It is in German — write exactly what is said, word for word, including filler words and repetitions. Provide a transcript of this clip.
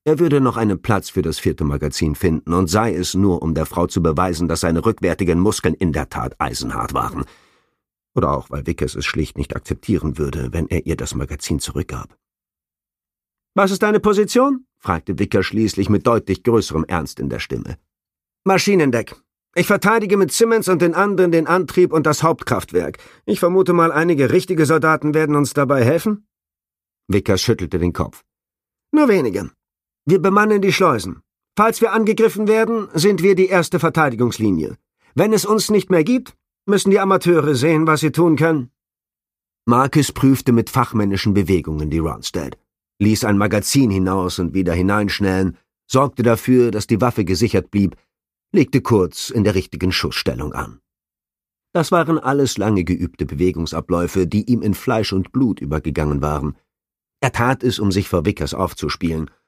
Er würde noch einen Platz für das vierte Magazin finden, und sei es nur, um der Frau zu beweisen, dass seine rückwärtigen Muskeln in der Tat eisenhart waren. Oder auch, weil Vickers es schlicht nicht akzeptieren würde, wenn er ihr das Magazin zurückgab. »Was ist deine Position?« fragte Vickers schließlich mit deutlich größerem Ernst in der Stimme. »Maschinendeck. Ich verteidige mit Simmons und den anderen den Antrieb und das Hauptkraftwerk. Ich vermute mal, einige richtige Soldaten werden uns dabei helfen?« Vickers schüttelte den Kopf. »Nur wenige. Wir bemannen die Schleusen. Falls wir angegriffen werden, sind wir die erste Verteidigungslinie. Wenn es uns nicht mehr gibt, müssen die Amateure sehen, was sie tun können.« Marcus prüfte mit fachmännischen Bewegungen die Ronstadt, ließ ein Magazin hinaus und wieder hineinschnellen, sorgte dafür, dass die Waffe gesichert blieb, legte kurz in der richtigen Schussstellung an. Das waren alles lange geübte Bewegungsabläufe, die ihm in Fleisch und Blut übergegangen waren. Er tat es, um sich vor Vickers aufzuspielen,